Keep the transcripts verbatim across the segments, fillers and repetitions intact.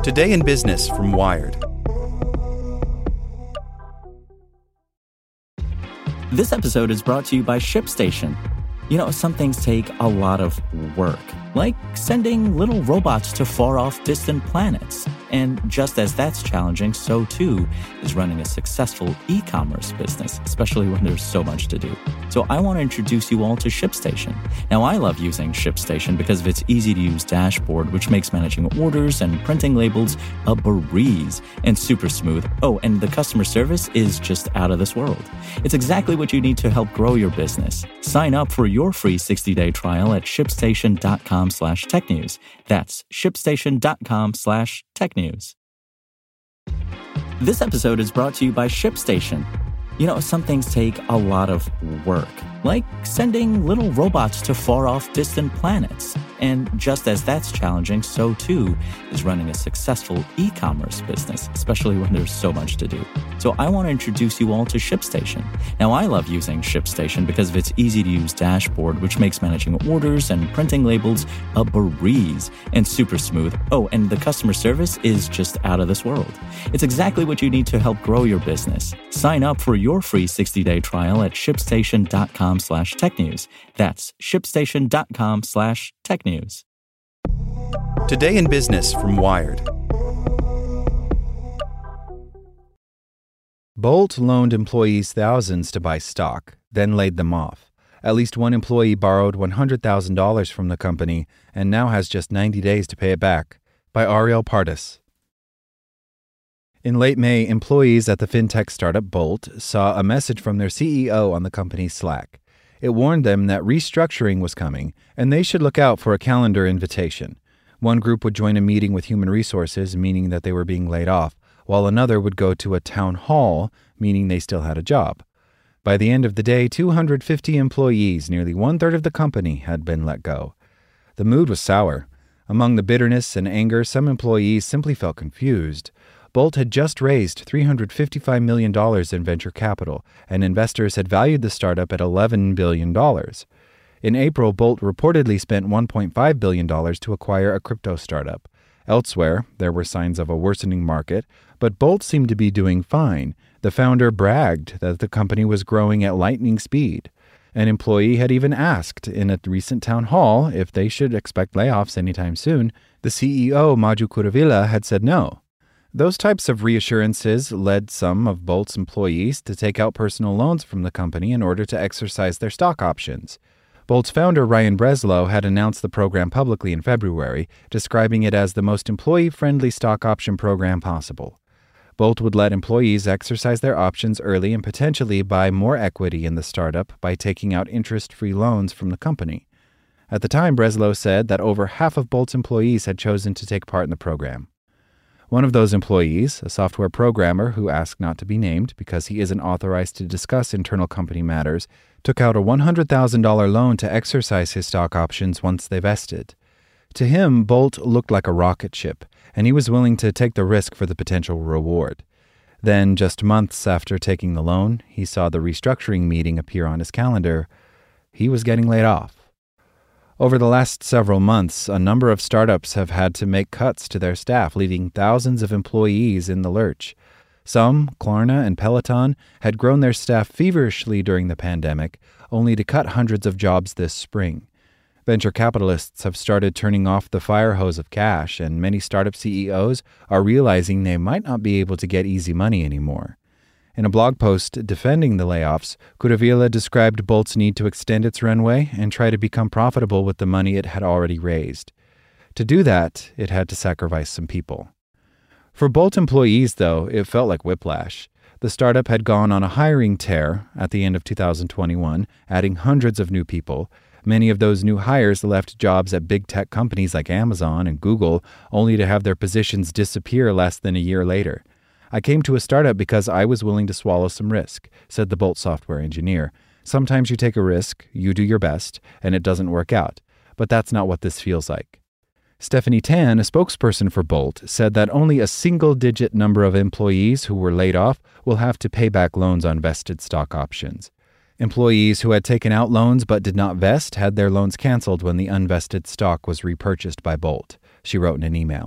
Today in Business from Wired. This episode is brought to you by ShipStation. You know, some things take a lot of work, like sending little robots to far-off distant planets. And just as that's challenging, so too is running a successful e-commerce business, especially when there's so much to do. So I want to introduce you all to ShipStation. Now, I love using ShipStation because of its easy-to-use dashboard, which makes managing orders and printing labels a breeze and super smooth. Oh, and the customer service is just out of this world. It's exactly what you need to help grow your business. Sign up for your free sixty-day trial at shipstation.com slash tech news. That's shipstation.com slash tech news. This episode is brought to you by ShipStation. You know, some things take a lot of work, like sending little robots to far-off distant planets. And just as that's challenging, so too is running a successful e-commerce business, especially when there's so much to do. So I want to introduce you all to ShipStation. Now, I love using ShipStation because of its easy-to-use dashboard, which makes managing orders and printing labels a breeze and super smooth. Oh, and the customer service is just out of this world. It's exactly what you need to help grow your business. Sign up for your free sixty-day trial at shipstation.com slash tech news. That's shipstation.com slash tech news. Today in Business from Wired. Bolt loaned employees thousands to buy stock, then laid them off. At least one employee borrowed one hundred thousand dollars from the company and now has just ninety days to pay it back. By Ariel Pardis. In late May, employees at the fintech startup Bolt saw a message from their C E O on the company's Slack. It warned them that restructuring was coming, and they should look out for a calendar invitation. One group would join a meeting with human resources, meaning that they were being laid off, while another would go to a town hall, meaning they still had a job. By the end of the day, two hundred fifty employees, nearly one-third of the company, had been let go. The mood was sour. Among the bitterness and anger, some employees simply felt confused. Bolt had just raised three hundred fifty-five million dollars in venture capital, and investors had valued the startup at eleven billion dollars. In April, Bolt reportedly spent one point five billion dollars to acquire a crypto startup. Elsewhere, there were signs of a worsening market, but Bolt seemed to be doing fine. The founder bragged that the company was growing at lightning speed. An employee had even asked in a recent town hall if they should expect layoffs anytime soon. The C E O, Maju Kuravilla, had said no. Those types of reassurances led some of Bolt's employees to take out personal loans from the company in order to exercise their stock options. Bolt's founder, Ryan Breslow, had announced the program publicly in February, describing it as the most employee-friendly stock option program possible. Bolt would let employees exercise their options early and potentially buy more equity in the startup by taking out interest-free loans from the company. At the time, Breslow said that over half of Bolt's employees had chosen to take part in the program. One of those employees, a software programmer who asked not to be named because he isn't authorized to discuss internal company matters, took out a one hundred thousand dollars loan to exercise his stock options once they vested. To him, Bolt looked like a rocket ship, and he was willing to take the risk for the potential reward. Then, just months after taking the loan, he saw the restructuring meeting appear on his calendar. He was getting laid off. Over the last several months, a number of startups have had to make cuts to their staff, leaving thousands of employees in the lurch. Some, Klarna and Peloton, had grown their staff feverishly during the pandemic, only to cut hundreds of jobs this spring. Venture capitalists have started turning off the fire hose of cash, and many startup C E Os are realizing they might not be able to get easy money anymore. In a blog post defending the layoffs, Kuravilla described Bolt's need to extend its runway and try to become profitable with the money it had already raised. To do that, it had to sacrifice some people. For Bolt employees, though, it felt like whiplash. The startup had gone on a hiring tear at the end of two thousand twenty-one, adding hundreds of new people. Many of those new hires left jobs at big tech companies like Amazon and Google, only to have their positions disappear less than a year later. I came to a startup because I was willing to swallow some risk, said the Bolt software engineer. Sometimes you take a risk, you do your best, and it doesn't work out. But that's not what this feels like. Stephanie Tan, a spokesperson for Bolt, said that only a single-digit number of employees who were laid off will have to pay back loans on vested stock options. Employees who had taken out loans but did not vest had their loans canceled when the unvested stock was repurchased by Bolt, she wrote in an email.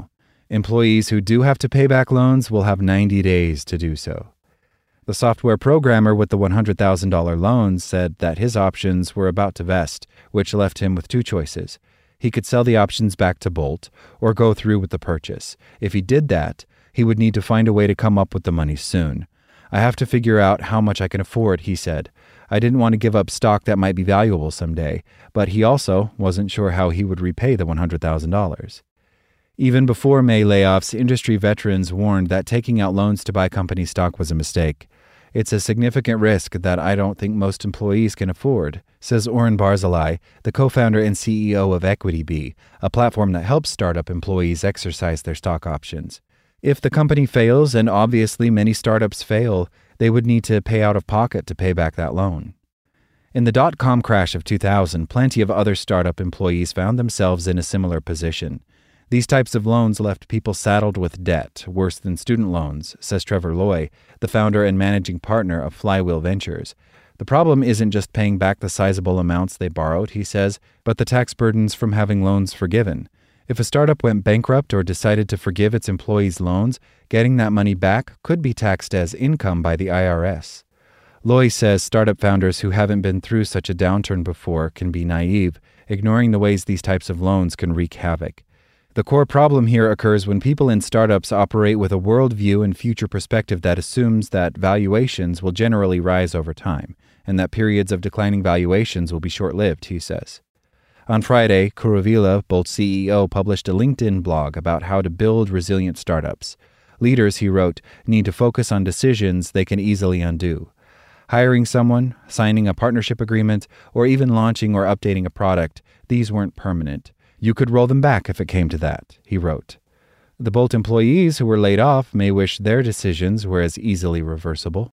Employees who do have to pay back loans will have ninety days to do so. The software programmer with the one hundred thousand dollars loan said that his options were about to vest, which left him with two choices. He could sell the options back to Bolt or go through with the purchase. If he did that, he would need to find a way to come up with the money soon. I have to figure out how much I can afford, he said. I didn't want to give up stock that might be valuable someday, but he also wasn't sure how he would repay the one hundred thousand dollars. Even before May layoffs, industry veterans warned that taking out loans to buy company stock was a mistake. It's a significant risk that I don't think most employees can afford, says Oren Barzilai, the co-founder and C E O of EquityBee, a platform that helps startup employees exercise their stock options. If the company fails, and obviously many startups fail, they would need to pay out of pocket to pay back that loan. In the dot-com crash of two thousand, plenty of other startup employees found themselves in a similar position. These types of loans left people saddled with debt, worse than student loans, says Trevor Loy, the founder and managing partner of Flywheel Ventures. The problem isn't just paying back the sizable amounts they borrowed, he says, but the tax burdens from having loans forgiven. If a startup went bankrupt or decided to forgive its employees' loans, getting that money back could be taxed as income by the I R S. Loy says startup founders who haven't been through such a downturn before can be naive, ignoring the ways these types of loans can wreak havoc. The core problem here occurs when people in startups operate with a worldview and future perspective that assumes that valuations will generally rise over time, and that periods of declining valuations will be short-lived, he says. On Friday, Kuravila, Bolt's C E O, published a LinkedIn blog about how to build resilient startups. Leaders, he wrote, need to focus on decisions they can easily undo. Hiring someone, signing a partnership agreement, or even launching or updating a product, these weren't permanent. You could roll them back if it came to that, he wrote. The Bolt employees who were laid off may wish their decisions were as easily reversible.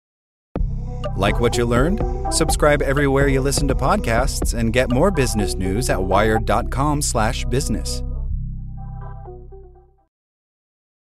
Like what you learned? Subscribe everywhere you listen to podcasts and get more business news at wired dot com slash business.